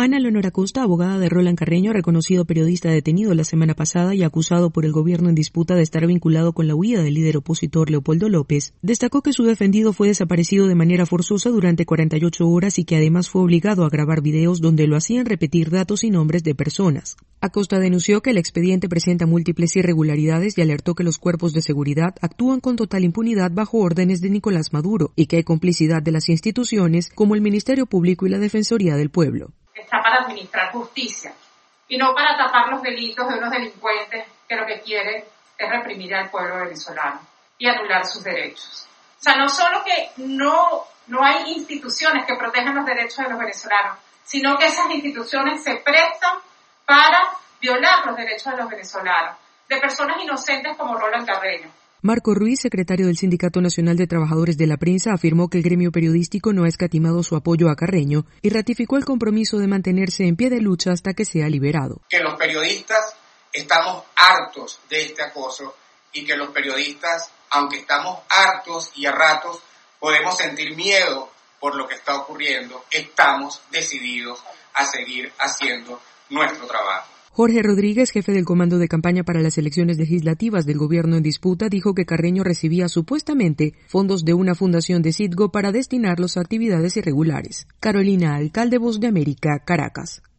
Ana Leonora Costa, abogada de Roland Carreño, reconocido periodista detenido la semana pasada y acusado por el gobierno en disputa de estar vinculado con la huida del líder opositor Leopoldo López, destacó que su defendido fue desaparecido de manera forzosa durante 48 horas y que además fue obligado a grabar videos donde lo hacían repetir datos y nombres de personas. Acosta denunció que el expediente presenta múltiples irregularidades y alertó que los cuerpos de seguridad actúan con total impunidad bajo órdenes de Nicolás Maduro y que hay complicidad de las instituciones como el Ministerio Público y la Defensoría del Pueblo. Está para administrar justicia y no para tapar los delitos de unos delincuentes que lo que quieren es reprimir al pueblo venezolano y anular sus derechos. O sea, no solo que no hay instituciones que protejan los derechos de los venezolanos, sino que esas instituciones se prestan para violar los derechos de los venezolanos, de personas inocentes como Roland Carreño. Marco Ruiz, secretario del Sindicato Nacional de Trabajadores de la Prensa, afirmó que el gremio periodístico no ha escatimado su apoyo a Carreño y ratificó el compromiso de mantenerse en pie de lucha hasta que sea liberado. Que los periodistas estamos hartos de este acoso y que los periodistas, aunque estamos hartos y a ratos podemos sentir miedo por lo que está ocurriendo, estamos decididos a seguir haciendo nuestro trabajo. Jorge Rodríguez, jefe del comando de campaña para las elecciones legislativas del gobierno en disputa, dijo que Carreño recibía supuestamente fondos de una fundación de Citgo para destinarlos a actividades irregulares. Carolina Alcalde, Voz de América, Caracas.